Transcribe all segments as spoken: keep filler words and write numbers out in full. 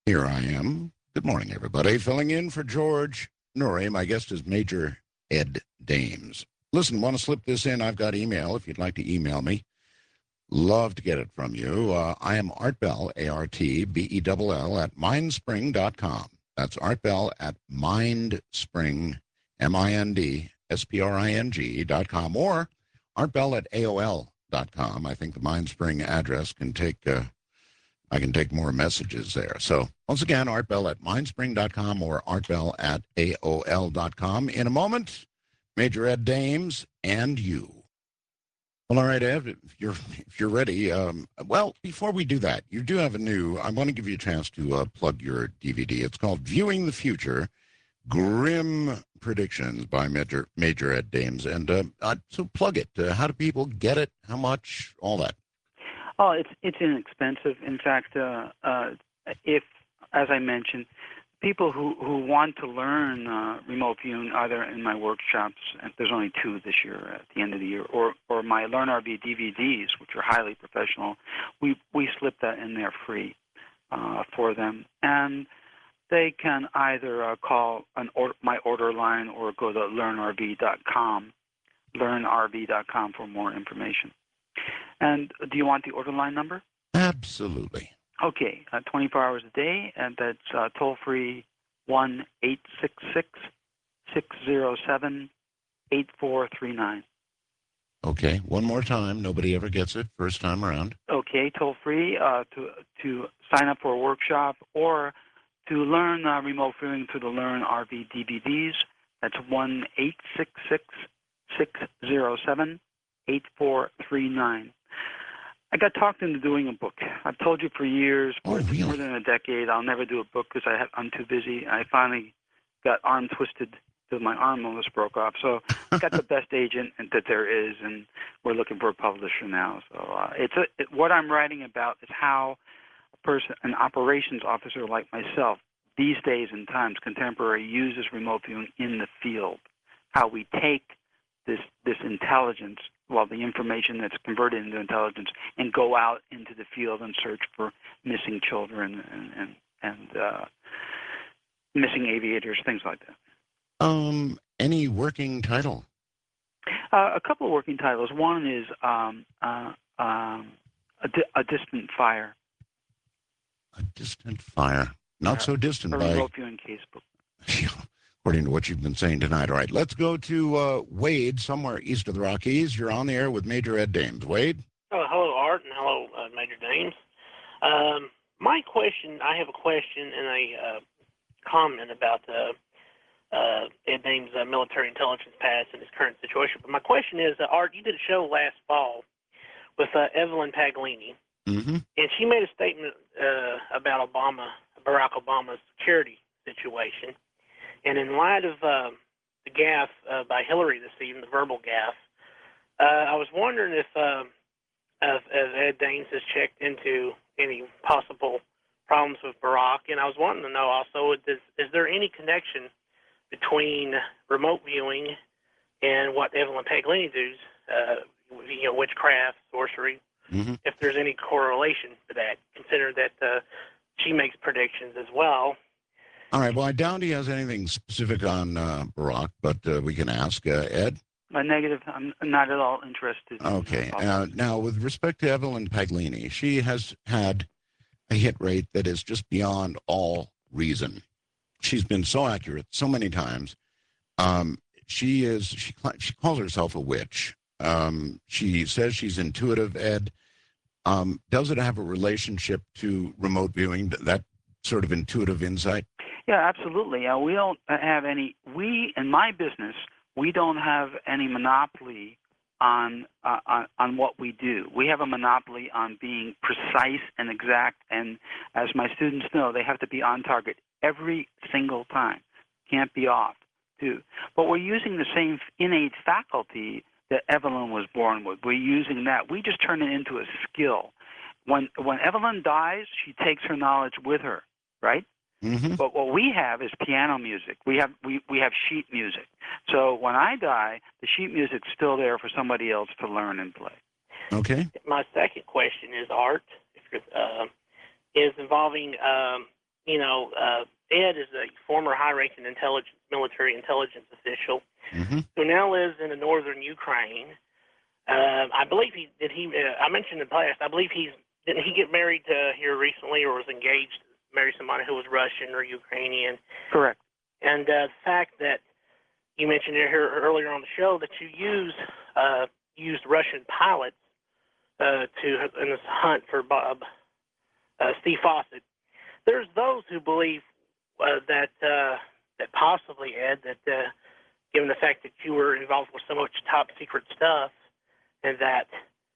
Here I am. Good morning, everybody. Filling in for George Noory. My guest is Major Ed Dames. Listen, want to slip this in? I've got email if you'd like to email me. Love to get it from you. Uh, I am Art Bell, A R T B E L L, at mindspring dot com. That's Art Bell at mindspring, M I N D S P R I N G dot com, or Art Bell at A O L dot com. I think the Mindspring address can take... Uh, I can take more messages there. So once again, artbell at mindspring dot com or artbell at A O L dot com. In a moment, Major Ed Dames and you. Well, all right, Ed, if you're, if you're ready. Um, well, before we do that, you do have a new, I want to give you a chance to uh, plug your D V D. It's called Viewing the Future, Grim Predictions by Major, Major Ed Dames. And uh, uh, so plug it. Uh, how do people get it? How much? All that. Oh, it's it's inexpensive. In fact, uh, uh, if, as I mentioned, people who, who want to learn uh, remote viewing, either in my workshops, and there's only two this year at the end of the year, or, or my Learn R V D V Ds, which are highly professional, we we slip that in there free uh, for them, and they can either uh, call an or, my order line or go to learn R V dot com, learn R V dot com for more information. And do you want the order line number? Absolutely. Okay, uh, twenty-four hours a day, and that's uh, toll-free one eight six six, six zero seven, eight four three nine. Okay, one more time. Nobody ever gets it first time around. Okay, toll-free uh, to to sign up for a workshop or to learn uh, remote viewing through the Learn R V D V Ds. That's one eight six six, six zero seven, eight four three nine. I got talked into doing a book. I've told you for years, Oh, for really? more than a decade, I'll never do a book because I have, I'm too busy. I finally got arm twisted till my arm almost broke off. So I got the best agent that there is, and we're looking for a publisher now. So uh, it's a, it, what I'm writing about is how a person, an operations officer like myself, these days and times, contemporary, uses remote viewing in the field. How we take this this intelligence, well, the information that's converted into intelligence, and go out into the field and search for missing children and and, and uh, missing aviators, things like that. Um, any working title? Uh, a couple of working titles. One is um, uh, um, a, di- a Distant Fire. A Distant Fire. Not so distant a by... remote viewing casebook. according to what you've been saying tonight. All right, let's go to uh, Wade, somewhere east of the Rockies. You're on the air with Major Ed Dames. Wade? Oh, hello, Art, and hello, uh, Major Dames. Um, my question, I have a question and a uh, comment about uh, uh, Ed Dames' uh, military intelligence past and his current situation. But my question is, uh, Art, you did a show last fall with uh, Evelyn Paglini, mm-hmm. and she made a statement uh, about Obama, Barack Obama's security situation. And in light of uh, the gaffe uh, by Hillary this evening, the verbal gaffe, uh, I was wondering if, uh, if, if Ed Dames has checked into any possible problems with Barack. And I was wanting to know also, is, is there any connection between remote viewing and what Evelyn Paglini does, uh, you know, witchcraft, sorcery, mm-hmm. if there's any correlation to that, consider that uh, she makes predictions as well. All right, well, I doubt he has anything specific on uh, Barack, but uh, we can ask uh, Ed. A negative. I'm not at all interested. Okay. In uh, now, with respect to Evelyn Paglini, she has had a hit rate that is just beyond all reason. She's been so accurate so many times. Um, she is. She she calls herself a witch. Um, she says she's intuitive. Ed, um, does it have a relationship to remote viewing? That sort of intuitive insight? Yeah, absolutely. Uh, we don't have any. We in my business, we don't have any monopoly on, uh, on on what we do. We have a monopoly on being precise and exact. And as my students know, they have to be on target every single time. Can't be off, too. But we're using the same innate faculty that Evelyn was born with. We're using that. We just turn it into a skill. When when Evelyn dies, she takes her knowledge with her, right? Mm-hmm. But what we have is piano music. We have we, we have sheet music. So when I die, the sheet music's still there for somebody else to learn and play. Okay. My second question is, Art, uh, is involving um, you know, uh, Ed is a former high-ranking intelligence, military intelligence official Mm-hmm. who now lives in the northern Ukraine. Uh, I believe he did. He uh, I mentioned in the past. I believe he's didn't he get married uh, here recently, or was engaged to marry somebody who was Russian or Ukrainian? Correct. And uh, the fact that you mentioned here earlier on the show that you use uh, used Russian pilots uh, to in this hunt for Bob uh, Steve Fawcett. There's those who believe uh, that uh, that possibly, Ed, that uh, given the fact that you were involved with so much top secret stuff, and that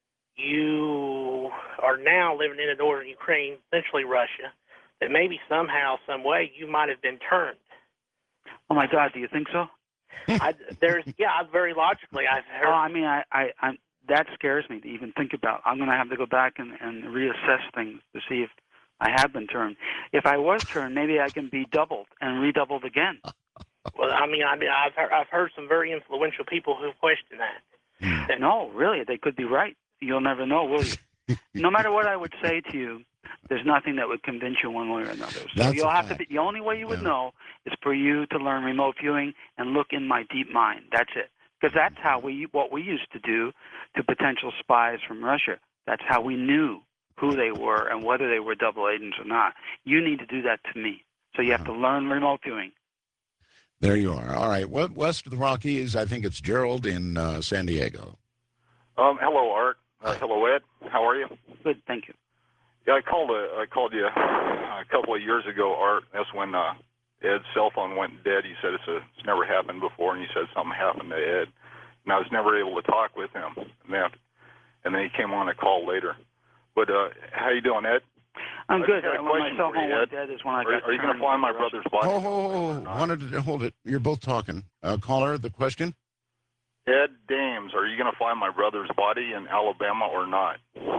you are now living in the northern Ukraine, essentially Russia, that maybe somehow, some way, you might have been turned. Oh my God, do you think so? I, there's, yeah, very logically, I've heard. Oh, I mean, I, I, I'm, that scares me to even think about. I'm going to have to go back and, and reassess things to see if I have been turned. If I was turned, maybe I can be doubled and redoubled again. Well, I mean, I mean, I've heard, I've heard some very influential people who question that. Mm. No, really, they could be right. You'll never know, will you? No matter what I would say to you, there's nothing that would convince you one way or another. So That's you'll a have fact. to be, the only way you would Yeah. know is for you to learn remote viewing and look in my deep mind. That's it. Because that's how we, what we used to do to potential spies from Russia. That's how we knew who they were and whether they were double agents or not. You need to do that to me. So you have to learn remote viewing. There you are. All right. Well, west of the Rockies, I think it's Gerald in uh, San Diego. Um, hello, Art. Uh, hello, Ed. How are you? Good, thank you. Yeah, I called. Uh, I called you a couple of years ago, Art. That's when uh, Ed's cell phone went dead. He said it's, a, it's never happened before, and he said something happened to Ed, and I was never able to talk with him. And then, and then he came on a call later. But uh, how you doing, Ed? I'm I good. just got a Uh, when my question cell for you, phone went Ed. dead is when I Are, got are you going turned to find my into Russia. brother's body? Oh, oh, oh, oh. Wanted to hold it. You're both talking. Uh, caller, the question? Ed Dames, are you going to find my brother's body in Alabama or not?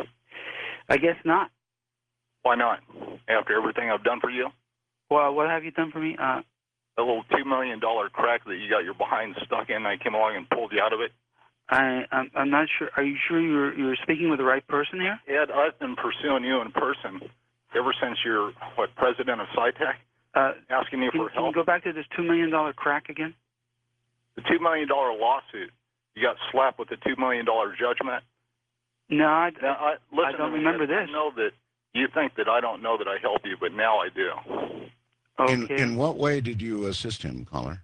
I guess not. Why not? After everything I've done for you? Well, what have you done for me? Uh, A little two million dollar crack that you got your behind stuck in, I came along and pulled you out of it. I, I'm, I'm not sure. Are you sure you're you're speaking with the right person here? Ed, I've been pursuing you in person ever since you're, what, president of SciTech, Uh, asking you can, for can you help. go back to this two million dollar crack again? The two million dollar lawsuit, you got slapped with the two million dollar judgment. No, I, Now, I, listen I don't to me, remember Ed. this. I know that you think that I don't know that I help you, but now I do. okay. In, in what way did you assist him, caller?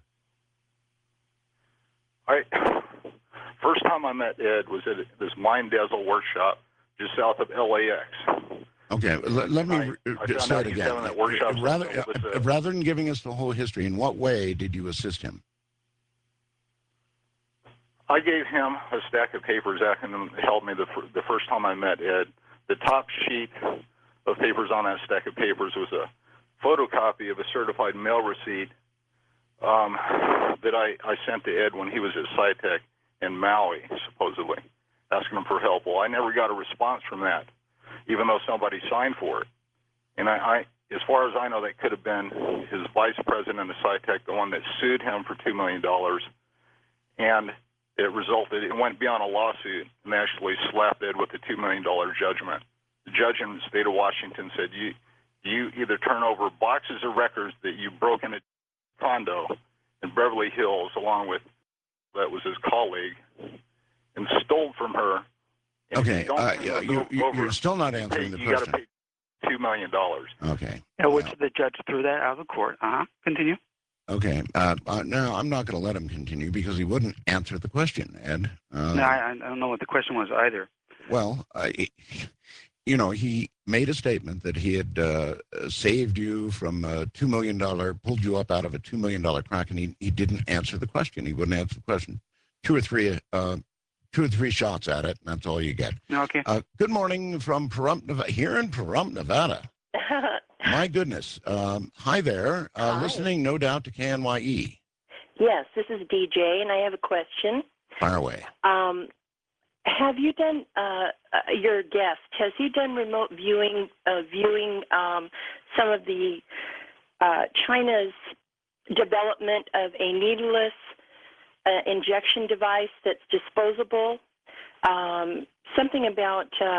I First time I met Ed was at this Mind Dazzle workshop just south of L A X. Okay, l- let me I- re- I say found it out he's again. having that workshop Rather, sometime with, uh, uh, rather than giving us the whole history, in what way did you assist him? I gave him a stack of papers after him helped me the, fir- the first time I met Ed. The top sheet of papers on that stack of papers was a photocopy of a certified mail receipt um, that I, I sent to Ed when he was at SciTech in Maui, supposedly, asking him for help. Well, I never got a response from that, even though somebody signed for it. And I, I as far as I know, that could have been his vice president of SciTech, the one that sued him for two million dollars. And it resulted, it went beyond a lawsuit and actually slapped Ed with a two million dollars judgment. The judge in the state of Washington said, you you either turn over boxes of records that you broke in a condo in Beverly Hills, along with, that was his colleague, and stole from her. And if Okay, you don't uh, turn you, those you, you- over, you're still not you answering pay- the you got to question. pay two million dollars. Okay. At which well, the judge threw that out of the court. Uh huh. Continue. Okay. Uh, uh, no, I'm not going to let him continue because he wouldn't answer the question, Ed. Uh, no, I, I don't know what the question was either. Well, uh, he- you know, he made a statement that he had uh, saved you from a two million dollars, pulled you up out of a two million dollars crack, and he, he didn't answer the question. He wouldn't answer the question. Two or three, uh, two or three shots at it, and that's all you get. Okay. Uh, good morning from Pahrump, Nevada, here in Pahrump, Nevada. My goodness. Um, hi there. Uh, Hi. Listening, no doubt, to K N Y E. Yes, this is D J, and I have a question. Fire away. Um, have you done, uh, uh, your guest, has he done remote viewing, uh, viewing um, some of the uh, China's development of a needleless uh, injection device that's disposable? Um, something about uh,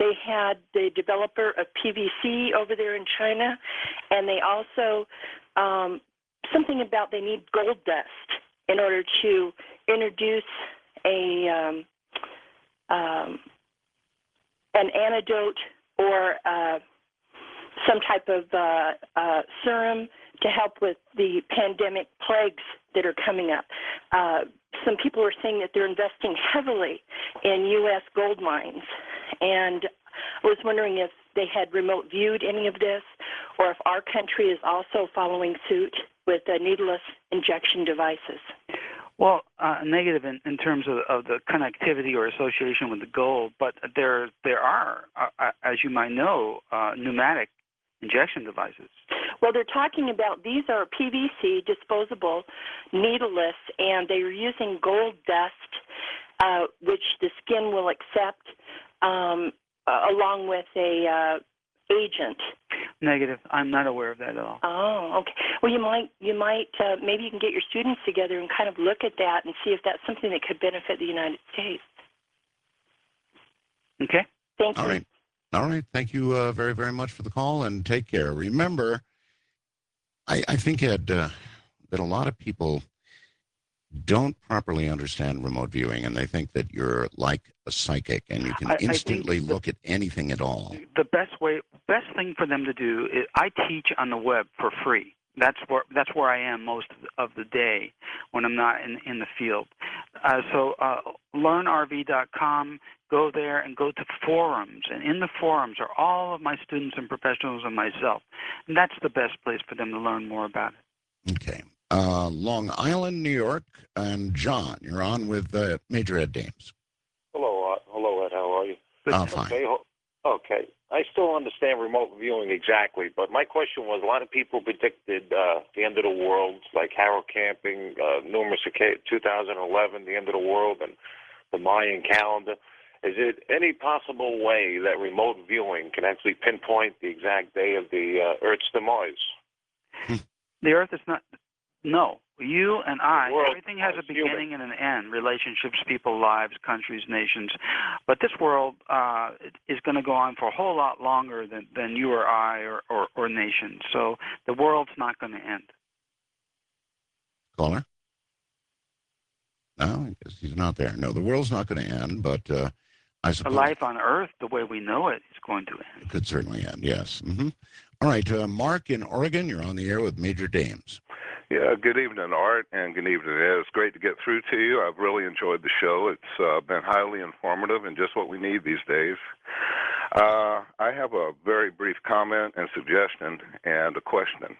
they had the developer of P V C over there in China, and they also um, something about they need gold dust in order to introduce a um, um, an antidote or uh, some type of uh, uh, serum to help with the pandemic plagues that are coming up. Uh, some people are saying that they're investing heavily in U S gold mines, and I was wondering if they had remote viewed any of this, or if our country is also following suit with uh, needleless injection devices. Well, uh, negative in, in terms of, of the connectivity or association with the gold, but there there are, uh, as you might know, uh, pneumatic injection devices. Well, they're talking about these are P V C, disposable, needleless, and they are using gold dust, uh, which the skin will accept, um, uh, along with a uh, agent. Negative. I'm not aware of that at all. Oh, okay. Well, you might, you might, uh, maybe you can get your students together and kind of look at that and see if that's something that could benefit the United States. Okay. Thank you. All right. All right. Thank you uh, very, very much for the call, and take care. Remember, I, I think, Ed, uh, that a lot of people don't properly understand remote viewing, and they think that you're like a psychic and you can I, instantly I the, look at anything at all. The best way, best thing for them to do is I teach on the web for free. That's where that's where I am most of the, of the day when I'm not in in the field. Uh, so uh, learn R V dot com. Go there and go to forums, and in the forums are all of my students and professionals and myself, and that's the best place for them to learn more about it. Okay. Uh, Long Island, New York, and John, you're on with uh, Major Ed Dames. Hello, uh, hello, Ed. How are you? Uh, fine. Okay, okay. I still understand remote viewing exactly, but my question was: a lot of people predicted uh, the end of the world, like Harold Camping, uh, numerous occasions, two thousand eleven, the end of the world, and the Mayan calendar. Is it any possible way that remote viewing can actually pinpoint the exact day of the uh, Earth's demise? The Earth is not. No, you and I, world, everything has a beginning human. and an end, relationships, people, lives, countries, nations. But this world uh, is going to go on for a whole lot longer than, than you or I or, or, or nations. So the world's not going to end. Caller? No, I guess he's not there. No, the world's not going to end, but uh, I suppose... Life on Earth, the way we know it, is going to end. It could certainly end, yes. Mm-hmm. All right, uh, Mark in Oregon, you're on the air with Major Dames. Yeah, good evening, Art, and good evening, Ed. It's great to get through to you. I've really enjoyed the show. It's uh, been highly informative and just what we need these days. Uh, I have a very brief comment and suggestion and a question.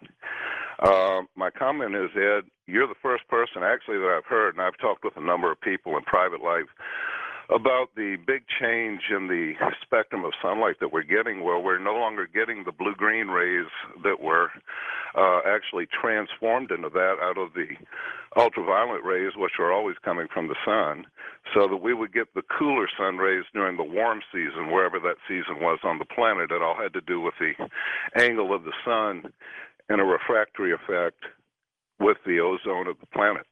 Uh, my comment is, Ed, you're the first person actually that I've heard, and I've talked with a number of people in private life, about the big change in the spectrum of sunlight that we're getting, where we're no longer getting the blue-green rays that were uh, actually transformed into that out of the ultraviolet rays, which are always coming from the sun, so that we would get the cooler sun rays during the warm season, wherever that season was on the planet. It all had to do with the angle of the sun and a refractory effect with the ozone of the planet.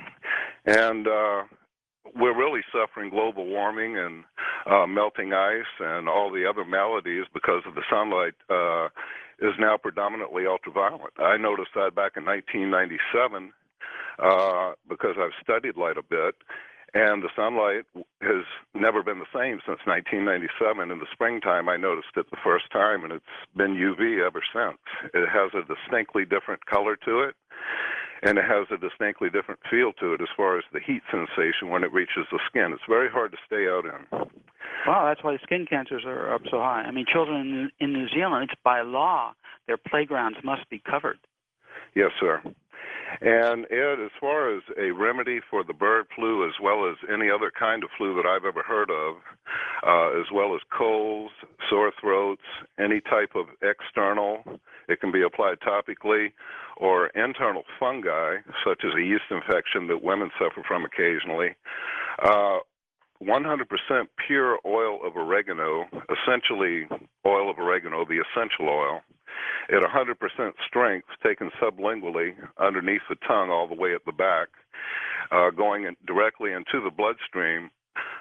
And uh, we're really suffering global warming and uh, melting ice and all the other maladies because of the sunlight uh, is now predominantly ultraviolet. I noticed that back in nineteen ninety-seven uh, because I've studied light a bit, and the sunlight has never been the same since nineteen ninety-seven. In the springtime, I noticed it the first time, and it's been U V ever since. It has a distinctly different color to it, and it has a distinctly different feel to it as far as the heat sensation when it reaches the skin. It's very hard to stay out in. Wow, that's why skin cancers are up so high. I mean, children in New Zealand, it's by law, their playgrounds must be covered. Yes, sir. And, Ed, as far as a remedy for the bird flu, as well as any other kind of flu that I've ever heard of, uh, as well as colds, sore throats, any type of external, it can be applied topically, or internal fungi, such as a yeast infection that women suffer from occasionally, uh, one hundred percent pure oil of oregano, essentially oil of oregano, the essential oil, at one hundred percent strength, taken sublingually underneath the tongue all the way at the back, uh, going in directly into the bloodstream,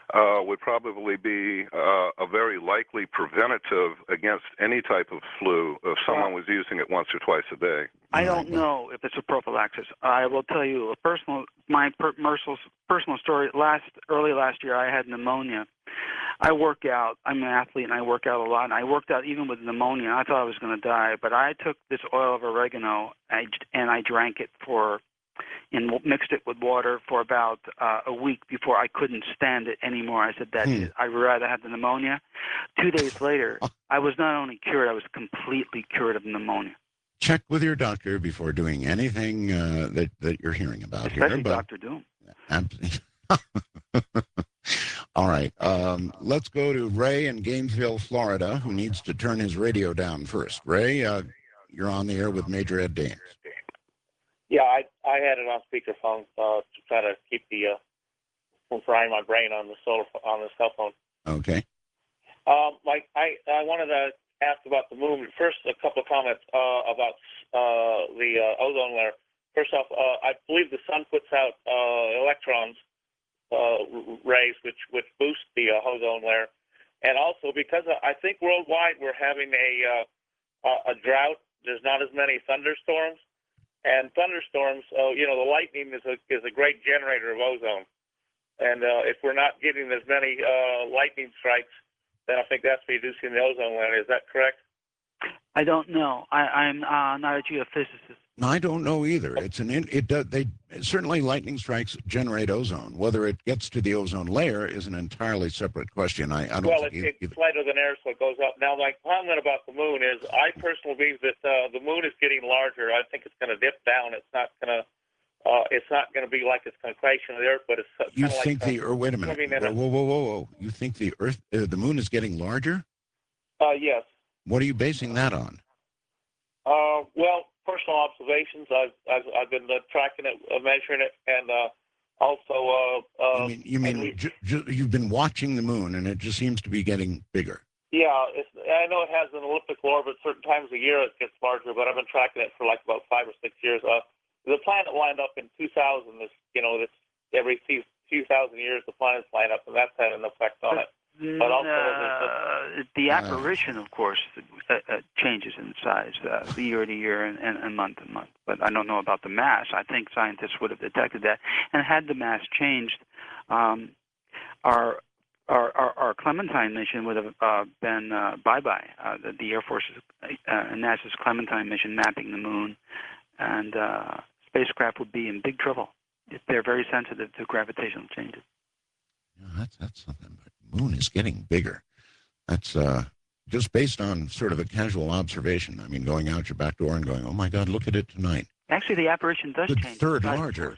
uh, would probably be uh, a very likely preventative against any type of flu if someone was using it once or twice a day. I don't know if it's a prophylaxis. I will tell you a personal, my per, personal story. Last early last year, I had pneumonia. I work out. I'm an athlete, and I work out a lot. And I worked out even with pneumonia. I thought I was going to die, but I took this oil of oregano and I drank it for, and mixed it with water for about uh, a week before I couldn't stand it anymore. I said, that's hmm. it. I'd rather have the pneumonia. Two days later, I was not only cured, I was completely cured of pneumonia. Check with your doctor before doing anything uh, that, that you're hearing about Especially here. But, Doctor Doom. All right. Um, let's go to Ray in Gainesville, Florida, who needs to turn his radio down first. Ray, uh, you're on the air with Major Ed Dames. Yeah, I I had it on speakerphone uh, to try to keep the uh, from frying my brain on the solar on the cell phone. Okay. Um, like I I wanted to ask about the moon. First, a couple of comments uh, about uh, the uh, ozone layer. First off, uh, I believe the sun puts out uh, electrons uh, rays, which which boost the uh, ozone layer, and also because I think worldwide we're having a uh, a drought. There's not as many thunderstorms. And thunderstorms, uh, you know, the lightning is a is a great generator of ozone. And uh, if we're not getting as many uh, lightning strikes, then I think that's reducing the ozone layer. Is that correct? I don't know. I, I'm uh, not a geophysicist. No, I don't know either. It's an in, it does they certainly lightning strikes generate ozone. Whether it gets to the ozone layer is an entirely separate question. I, I don't. Well, think it, you, it's lighter than air, so it goes up. Now, my comment about the moon is, I personally believe that uh, the moon is getting larger. I think it's going to dip down. It's not going to. Uh, it's not going to be like it's going to crash into the Earth, but it's. You like, think the? Uh, or wait a minute. Whoa, whoa, whoa, whoa, whoa! You think the Earth, uh, the moon is getting larger? Uh, yes. What are you basing that on? Uh, well, personal observations. I've I've, I've been uh, tracking it, uh, measuring it, and uh, also. Uh, uh, you mean, you mean we, ju- ju- you've been watching the moon, and it just seems to be getting bigger. Yeah, it's, I know it has an elliptical orbit. Certain times a year it gets larger, but I've been tracking it for like about five or six years. Uh, the planet lined up in two thousand. This, you know, this every few, few thousand years the planets line up, and that's had an effect on it. But also, uh, the apparition, of course, uh, uh, changes in size uh, year to year and, and, and month to month. But I don't know about the mass. I think scientists would have detected that. And had the mass changed, um, our, our our our Clementine mission would have uh, been uh, bye-bye. Uh, the, the Air Force's uh, NASA's Clementine mission mapping the moon, and uh, spacecraft would be in big trouble. They're very sensitive to gravitational changes. Yeah, that's that's something. But moon is getting bigger. That's uh, just based on sort of a casual observation. I mean, going out your back door and going, "Oh my God, look at it tonight." Actually, the apparition does the change. Third larger.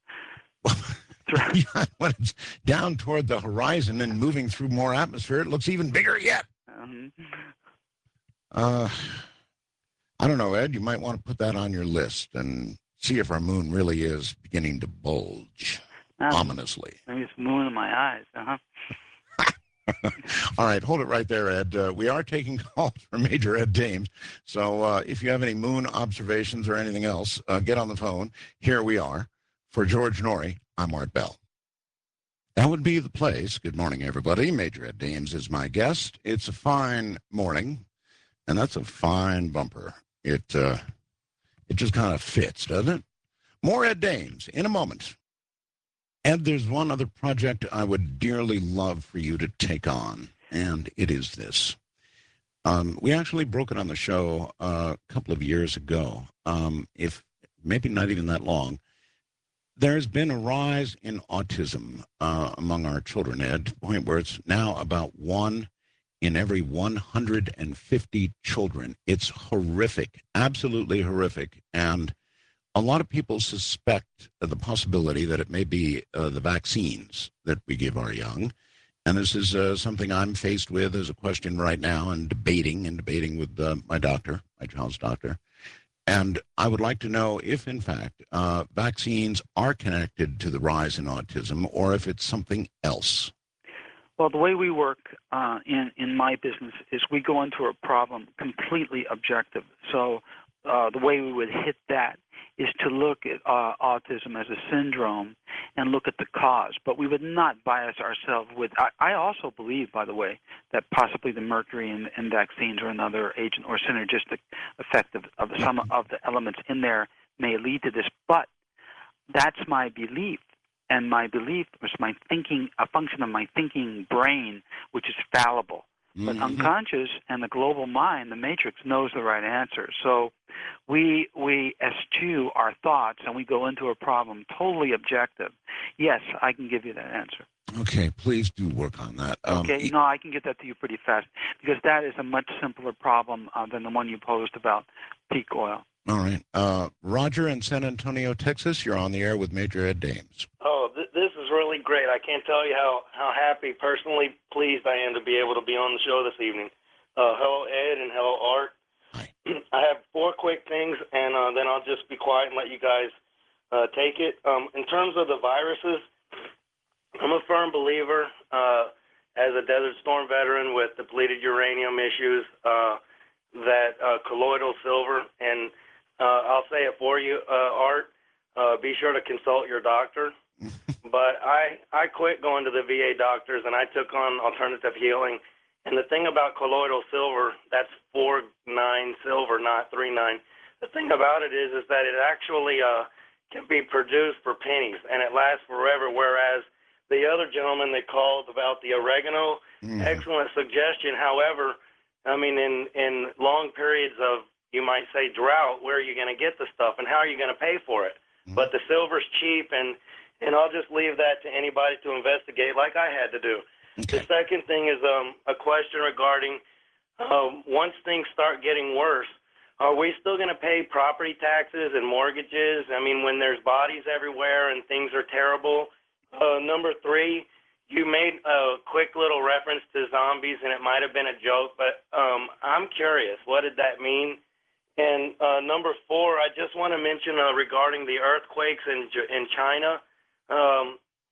Yeah, when it's down toward the horizon and moving through more atmosphere, it looks even bigger yet. Mm-hmm. Uh, I don't know, Ed. You might want to put that on your list and see if our moon really is beginning to bulge um, ominously. Maybe it's moon in my eyes. Uh-huh. All right, hold it right there, Ed. Uh, we are taking calls from Major Ed Dames. So uh, if you have any moon observations or anything else, uh, get on the phone. Here we are. For George Noory, I'm Art Bell. That would be the place. Good morning, everybody. Major Ed Dames is my guest. It's a fine morning, and that's a fine bumper. It, uh, it just kind of fits, doesn't it? More Ed Dames in a moment. Ed, there's one other project I would dearly love for you to take on, and it is this. Um, we actually broke it on the show uh, a couple of years ago, um, if maybe not even that long. There's been a rise in autism uh, among our children, Ed, to the point where it's now about one in every one hundred fifty children. It's horrific, absolutely horrific, and a lot of people suspect the possibility that it may be uh, the vaccines that we give our young. And this is uh, something I'm faced with as a question right now and debating and debating with uh, my doctor, my child's doctor. And I would like to know if, in fact, uh, vaccines are connected to the rise in autism or if it's something else. Well, the way we work uh, in, in my business is we go into a problem completely objective. So uh, the way we would hit that is to look at uh, autism as a syndrome and look at the cause. But we would not bias ourselves with. I, I also believe, by the way, that possibly the mercury in, in vaccines or another agent or synergistic effect of, of some of the elements in there may lead to this. But that's my belief. And my belief was my thinking, a function of my thinking brain, which is fallible. But Mm-hmm. unconscious and the global mind, the matrix, knows the right answer. So we we eschew our thoughts and we go into a problem totally objective. Yes, I can give you that answer. Okay, please do work on that. Um, Okay, no, I can get that to you pretty fast because that is a much simpler problem uh, than the one you posed about peak oil. All right. Uh, Roger in San Antonio, Texas, you're on the air with Major Ed Dames. Oh, th- this is really great. I can't tell you how, how happy, personally pleased I am to be able to be on the show this evening. Uh, hello, Ed, and hello, Art. Hi. I have four quick things, and uh, then I'll just be quiet and let you guys uh, take it. Um, in terms of the viruses, I'm a firm believer, uh, as a Desert Storm veteran with depleted uranium issues, uh, that uh, colloidal silver, and uh, I'll say it for you, uh, Art, uh, be sure to consult your doctor. But I, I quit going to the V A doctors, and I took on alternative healing. And the thing about colloidal silver, that's four nine silver, not three nine. The thing about it is, is that it actually uh, can be produced for pennies, and it lasts forever, whereas the other gentleman that called about the oregano, Mm. excellent suggestion. However, I mean, in, in long periods of, you might say, drought, where are you going to get the stuff, and how are you going to pay for it? Mm. But the silver's cheap, and, and I'll just leave that to anybody to investigate like I had to do. Okay. The second thing is um, a question regarding um, once things start getting worse, are we still going to pay property taxes and mortgages? I mean, when there's bodies everywhere and things are terrible. Uh, number three, you made a quick little reference to zombies, and it might have been a joke, but um, I'm curious. What did that mean? And uh, number four, I just want to mention uh, regarding the earthquakes in, in China. Um,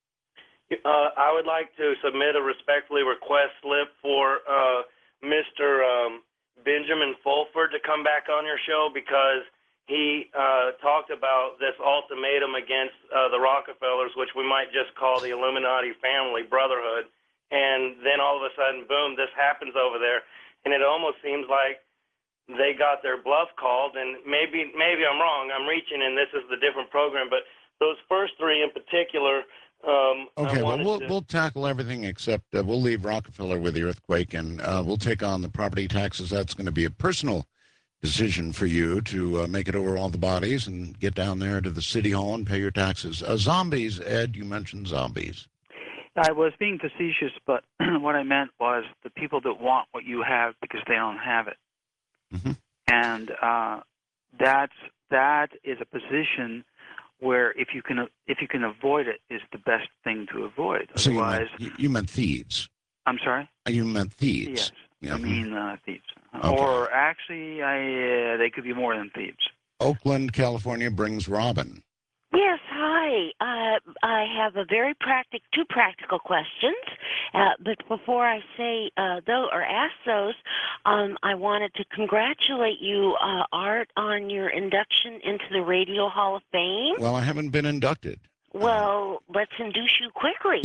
uh, I would like to submit a respectfully request slip for uh, Mister Um, Benjamin Fulford to come back on your show because he uh, talked about this ultimatum against uh, the Rockefellers, which we might just call the Illuminati family brotherhood. And then all of a sudden, boom, this happens over there. And it almost seems like they got their bluff called. And maybe maybe I'm wrong. I'm reaching, and this is the different program. But those first three in particular, um, Okay, I well, wanted we'll, to... we'll tackle everything except uh, we'll leave Rockefeller with the earthquake, and uh, we'll take on the property taxes. That's going to be a personal decision for you to uh, make it over all the bodies and get down there to the city hall and pay your taxes. Uh, zombies, Ed, you mentioned zombies. I was being facetious, but what I meant was the people that want what you have because they don't have it. Mm-hmm. And uh, that's that is a position where if you can if you can avoid it is the best thing to avoid. So you Otherwise, meant, you, you meant thieves. I'm sorry. You meant thieves. Yes, Yeah. I mean uh, thieves. Okay. Or actually, I uh, they could be more than thieves. Oakland, California brings Robin. Yes, hi. Uh, I have a very practic, two practical questions. Uh, but before I say uh, those or ask those, um, I wanted to congratulate you, uh, Art, on your induction into the Radio Hall of Fame. Well, I haven't been inducted. Well, let's induce you quickly.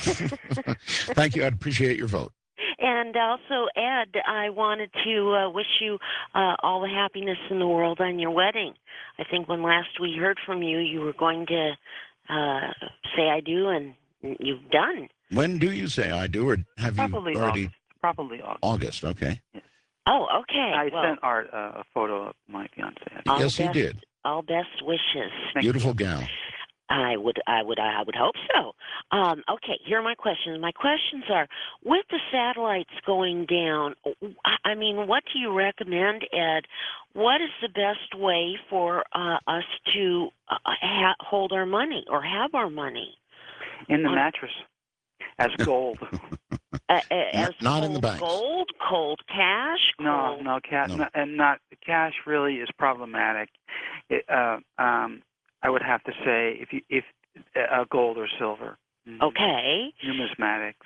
Thank you. I'd appreciate your vote. And also, Ed, I wanted to uh, wish you uh, all the happiness in the world on your wedding. I think when last we heard from you, you were going to uh, say I do, and you've done. When do you say I do, or have Probably you already? August. Probably August. August, okay. Oh, okay. I well, sent Art uh, a photo of my fiance. all Yes, you best, did. All best wishes. Thank Beautiful you. gal. I would, I would, I would hope so. Um, okay, here are my questions. My questions are: with the satellites going down, I mean, what do you recommend, Ed? What is the best way for uh, us to uh, ha- hold our money or have our money? In the Um, mattress as gold. Uh, as not in the cold banks. Gold, cold cash. No, Cold... no, ca- No. Not, and not cash really is problematic. It, uh, um, I would have to say if you if uh, gold or silver. Mhm. Okay. Numismatics.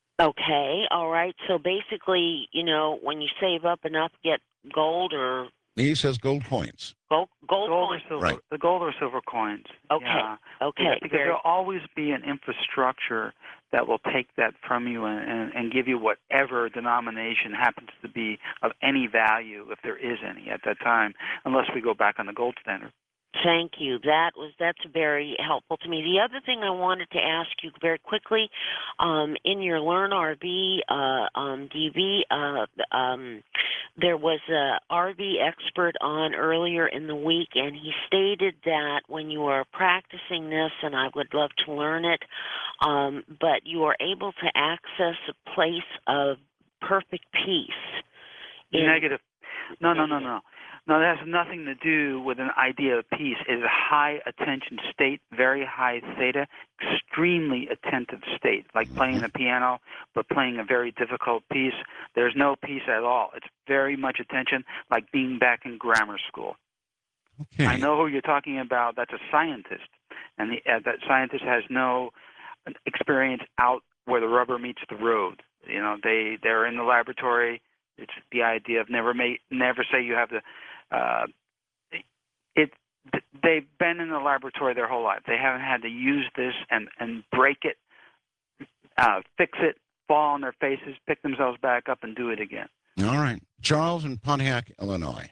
Okay. All right. So basically, you know, when you save up enough, get gold or He says gold coins. Gold, gold, Gold or coins. silver, Right. the gold or silver coins. Okay. Yeah. Okay. Yeah, because Very- there'll always be an infrastructure that will take that from you and, and, and give you whatever denomination happens to be of any value, if there is any at that time, unless we go back on the gold standard. Thank you. That was that's very helpful to me. The other thing I wanted to ask you very quickly, um, in your Learn R V uh, um, D V, uh, um, there was a R V expert on earlier in the week, and he stated that when you are practicing this, and I would love to learn it, um, but you are able to access a place of perfect peace. in- Negative. No, no, no, no. No, that has nothing to do with an idea of peace. It is a high attention state, very high theta, extremely attentive state, like playing the piano, but playing a very difficult piece. There's no peace at all. It's very much attention, like being back in grammar school. Okay. I know who you're talking about. That's a scientist, and the, uh, that scientist has no experience out where the rubber meets the road. You know, they they're in the laboratory. It's the idea of never make, never say you have the. Uh, it. They've been in the laboratory their whole life. They haven't had to use this and and break it, uh, fix it, fall on their faces, pick themselves back up, and do it again. All right. Charles in Pontiac, Illinois.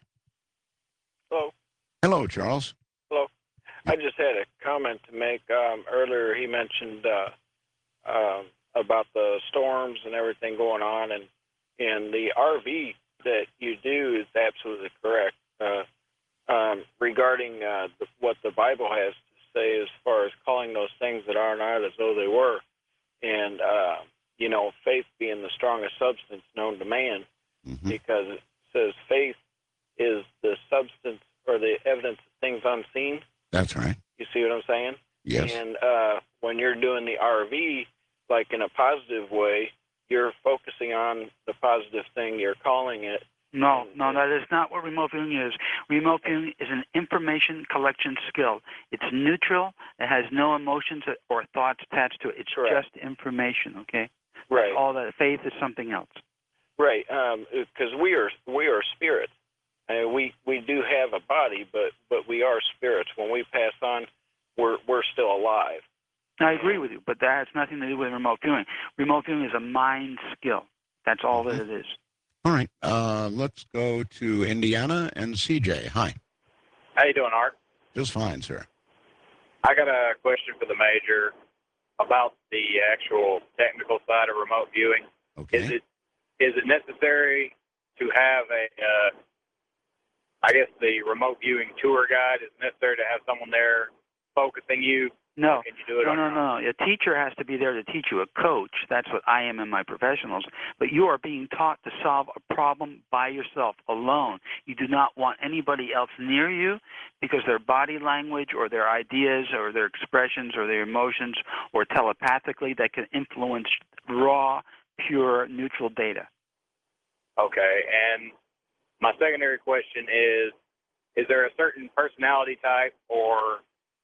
Hello. Hello, Charles. Hello. I just had a comment to make. Um, earlier, he mentioned uh, um, about the storms and everything going on, and and the R V that you do is absolutely correct uh, um, regarding uh, the, what the Bible has to say as far as calling those things that are not as though they were, and uh, you know, faith being the strongest substance known to man, Mm-hmm. because it says faith is the substance or the evidence of things unseen. That's right. You see what I'm saying? Yes. And uh, when you're doing the R V, like in a positive way, you're focusing on the positive thing. You're calling it. No, no, that is not what remote viewing is. Remote viewing is an information collection skill. It's neutral. It has no emotions or thoughts attached to it. It's Correct. just information, okay? Right. All that. Faith is something else. Right. Because um, we are we are spirits. Uh, we we do have a body, but but we are spirits. When we pass on, we're we're still alive. I agree with you, but that has nothing to do with remote viewing. Remote viewing is a mind skill. That's all that it is. All right. Uh, let's go to Indiana and C J. Hi. How you doing, Art? Just fine, sir. I got a question for the major about the actual technical side of remote viewing. Okay. Is it is it necessary to have a, uh, I guess the remote viewing tour guide, is it necessary to have someone there focusing you? No. Can you do it No, on no, your own? no. A teacher has to be there to teach you. A coach, that's what I am in my professionals. But you are being taught to solve a problem by yourself, alone. You do not want anybody else near you because their body language or their ideas or their expressions or their emotions or telepathically that can influence raw, pure, neutral data. Okay, and my secondary question is, is there a certain personality type or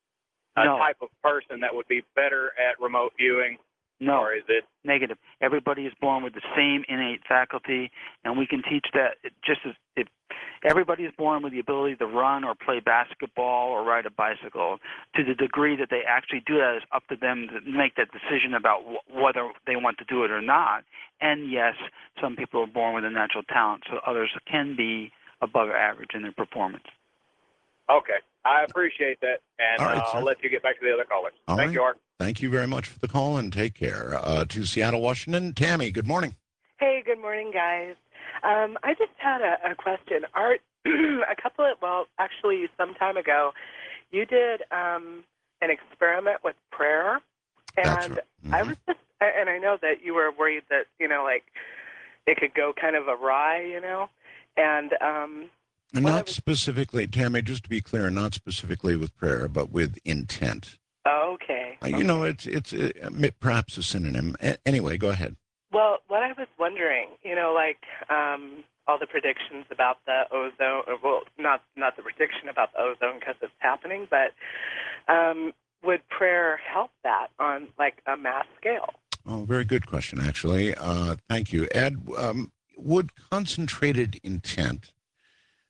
a No. type of person that would be better at remote viewing? No. Or is it Negative. Everybody is born with the same innate faculty, and we can teach that just as if everybody is born with the ability to run or play basketball or ride a bicycle. To the degree that they actually do that, is up to them to make that decision about wh- whether they want to do it or not. And yes, some people are born with a natural talent, so others can be above average in their performance. okay? I appreciate that, and All right, uh, sir. I'll let you get back to the other callers. All Thank right. you, Art. Thank you very much for the call and take care. Uh, to Seattle, Washington, Tammy, good morning. Hey, good morning, guys. Um, I just had a, a question. Art, a couple of, well, actually, some time ago, you did um, an experiment with prayer, and That's right. I Mhm. was just, and I know that you were worried that, you know, like it could go kind of awry, you know, and um, And well, I not was- specifically, Tammy, just to be clear, not specifically with prayer, but with intent. oh, okay. Uh, You know, it's it's uh, perhaps a synonym. A- anyway, go ahead. Well, what I was wondering, you know, like um, all the predictions about the ozone, or, well, not not the prediction about the ozone because it's happening, but um, would prayer help that on like a mass scale? Oh, very good question, actually. Uh, thank you. Ed, um, would concentrated intent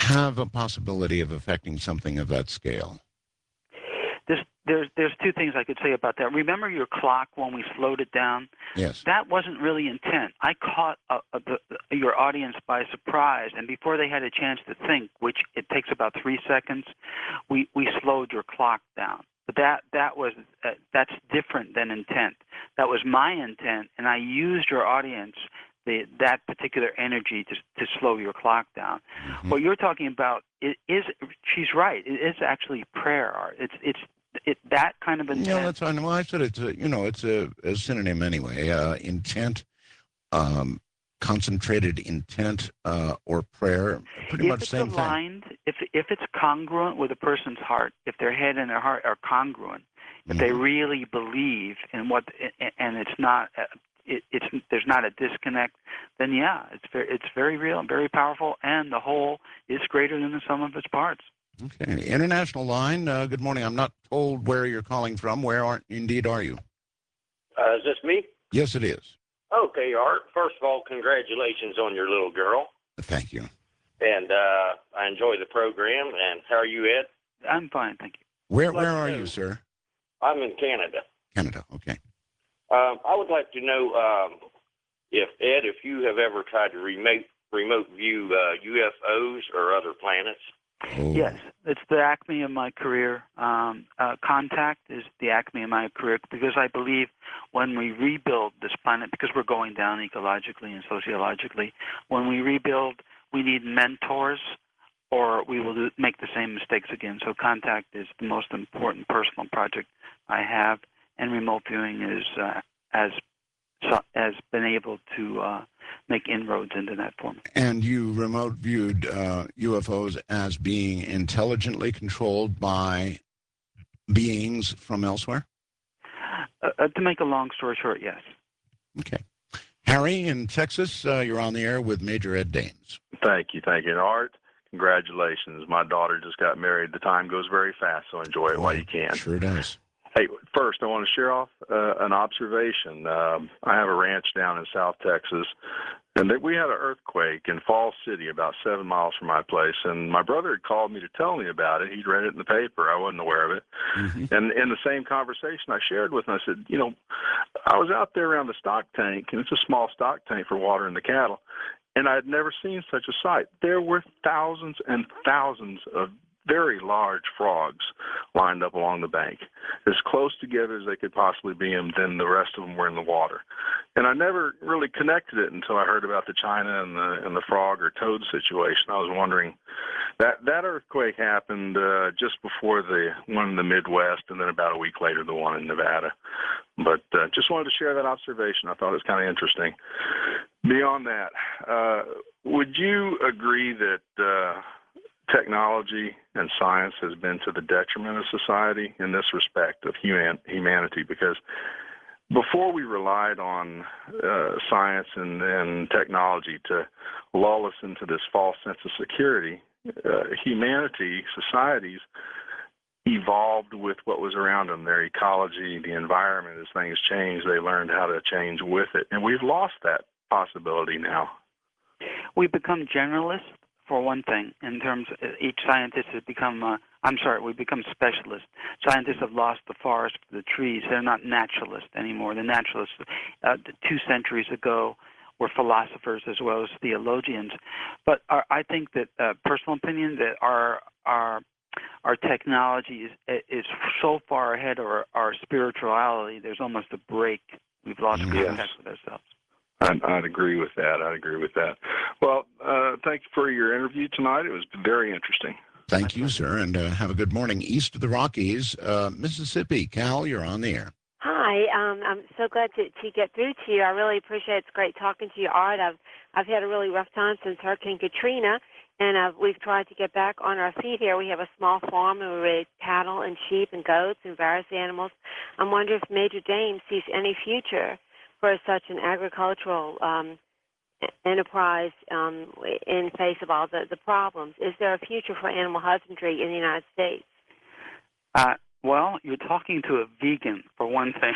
have a possibility of affecting something of that scale? There's, there's, there's two things I could say about that. Remember your clock when we slowed it down? Yes. That wasn't really intent. I caught uh, uh, the, the, your audience by surprise, and before they had a chance to think, which it takes about three seconds, we, we slowed your clock down. But that, that was, uh, that's different than intent. That was my intent, and I used your audience, the, that particular energy to, to slow your clock down. Mm-hmm. What you're talking about is, is, she's right, it is actually prayer art. It's, it's it, that kind of intent. Yeah, that's fine. Well, I said it's a, you know, it's a, a synonym anyway. Uh, intent, um, concentrated intent, uh, or prayer, pretty if much it's same aligned, thing. If if it's congruent with a person's heart, if their head and their heart are congruent, if Mm-hmm. they really believe in what, and it's not, it, it's there's not a disconnect, then yeah, it's very it's very real and very powerful, and the whole is greater than the sum of its parts. Okay, international line. Uh, good morning. I'm not told where you're calling from. Where are indeed are you? Uh, is this me? Yes, it is. Okay, Art. First of all, congratulations on your little girl. Thank you. And uh, I enjoy the program. And how are you, Ed? I'm fine, thank you. Where Where are you, sir? I'm in Canada. Canada. Okay. Um, I would like to know um, if Ed, if you have ever tried to remote remote view uh, U F Os or other planets. Oh. Yes, it's the acme of my career. Um, uh, contact is the acme of my career because I believe when we rebuild this planet, because we're going down ecologically and sociologically, when we rebuild, we need mentors or we will do, make the same mistakes again. So contact is the most important personal project I have, and remote viewing is uh, as has been able to uh, make inroads into that form. And you remote viewed uh, U F Os as being intelligently controlled by beings from elsewhere? Uh, uh, to make a long story short, yes. Okay. Harry in Texas, uh, you're on the air with Major Ed Dames. Thank you, thank you. And Art, congratulations. My daughter just got married. The time goes very fast, so enjoy it Boy, while you can. Sure does. Hey, first, I want to share off uh, an observation. Um, I have a ranch down in South Texas, and they, we had an earthquake in Falls City, about seven miles from my place. And my brother had called me to tell me about it. He'd read it in the paper. I wasn't aware of it. Mm-hmm. And in the same conversation, I shared with him, I said, you know, I was out there around the stock tank, and it's a small stock tank for watering the cattle, and I had never seen such a sight. There were thousands and thousands of very large frogs lined up along the bank, as close together as they could possibly be, and then the rest of them were in the water. And I never really connected it until I heard about the China and the and the frog or toad situation. I was wondering, that that earthquake happened uh, just before the one in the Midwest, and then about a week later the one in Nevada. But uh, just wanted to share that observation. I thought it was kind of interesting. Beyond that, uh, would you agree that uh, technology and science has been to the detriment of society in this respect of human, humanity? Because before we relied on uh, science and, and technology to lull us into this false sense of security, uh, humanity, societies, evolved with what was around them, their ecology, the environment. As things changed, they learned how to change with it. And we've lost that possibility now. We become generalists. For one thing, in terms of each scientist has become, uh, I'm sorry, we become specialists. Scientists have lost the forest for the trees. They're not naturalists anymore. The naturalists, uh, two centuries ago, were philosophers as well as theologians. But our, I think that, uh, personal opinion, that our our our technology is is so far ahead of our, our spirituality. There's almost a break. We've lost Yes. contact with ourselves. I'd, I'd agree with that. I'd agree with that. Well, uh, thank you for your interview tonight. It was very interesting. Thank you, sir, and uh, have a good morning. East of the Rockies, uh, Mississippi. Cal, you're on the air. Hi, um, I'm so glad to, to get through to you. I really appreciate it. It's great talking to you, Art. I've I've had a really rough time since Hurricane Katrina, and I've, we've tried to get back on our feet here. We have a small farm, and we raise cattle and sheep and goats and various animals. I'm wondering if Major Dame sees any future for such an agricultural um, enterprise um, in face of all the, the problems. Is there a future for animal husbandry in the United States? Uh, well, you're talking to a vegan, for one thing.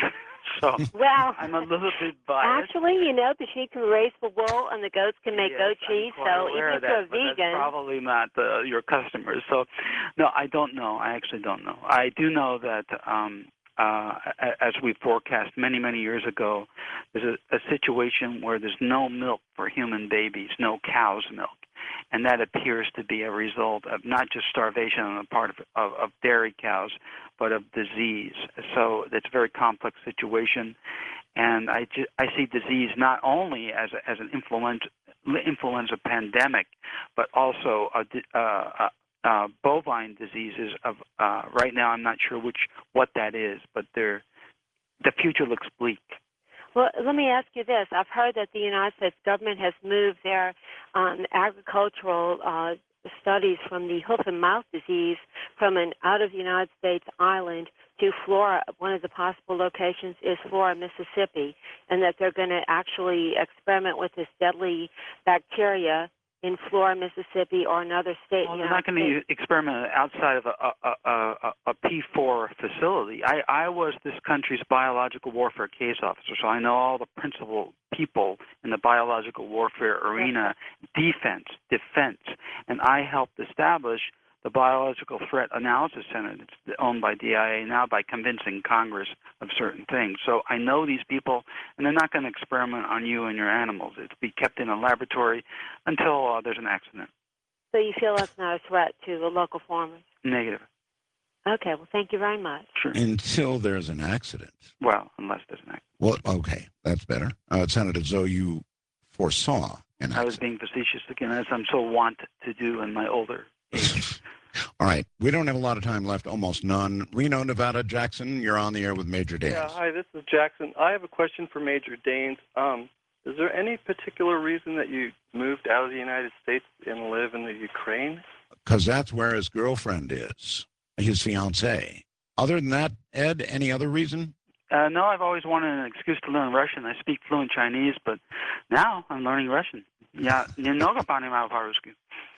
So well, I'm a little bit biased. Actually, you know, the sheep can raise the wool and the goats can make Yes, goat I'm cheese. quite So aware even of if you're a that, but that's vegan, probably not uh, your customers. So, no, I don't know. I actually don't know. I do know that um, uh, a- as we forecast many, many years ago, there's a, a situation where there's no milk for human babies, no cow's milk. And that appears to be a result of not just starvation on the part of, of, of dairy cows, but of disease. So it's a very complex situation. And I, ju- I see disease not only as, a, as an influenza, influenza pandemic, but also a, di- uh, uh, uh, bovine diseases. Of uh, right now, I'm not sure which what that is, but they're, the future looks bleak. well, let me ask you this. I've heard that the United States government has moved their um, agricultural uh, studies from the hoof and mouth disease from an out of the United States island to Flora. One of the possible locations is Flora, Mississippi, and that they're going to actually experiment with this deadly bacteria in Flora, Mississippi, or another state. Well, in the they're not United going to experiment outside of a, a, a, a, a P four facility. I, I was this country's biological warfare case officer, so I know all the principal people in the biological warfare arena, defense, defense, and I helped establish the Biological Threat Analysis Center that's owned by D I A now by convincing Congress of certain things. So I know these people, and they're not going to experiment on you and your animals. It'll be kept in a laboratory until uh, there's an accident. So you feel that's not a threat to the local farmers? Negative. Okay, well, thank you very much. Sure. Until there's an accident. Well, unless there's an accident. Well, okay, that's better. Uh, it sounded as though you foresaw an I accident. was being facetious again, as I'm so wont to do in my older age. All right, we don't have a lot of time left, almost none. Reno, Nevada, Jackson, you're on the air with Major Danes. Yeah, hi, this is Jackson. I have a question for Major Danes. Um, is there any particular reason that you moved out of the United States and live in the Ukraine? Because that's where his girlfriend is, his fiancée. Other than that, Ed, any other reason? Uh, no, I've always wanted an excuse to learn Russian. I speak fluent Chinese, but now I'm learning Russian. Yeah, немного понимаю по-русски.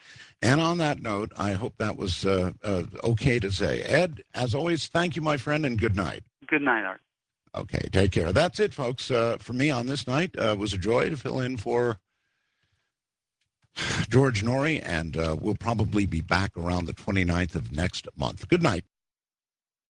And on that note, I hope that was uh, uh, okay to say. Ed, as always, thank you, my friend, and good night. Good night, Art. Okay, take care. That's it, folks. Uh, for me on this night, uh, it was a joy to fill in for George Noory, and uh, we'll probably be back around the twenty-ninth of next month. Good night.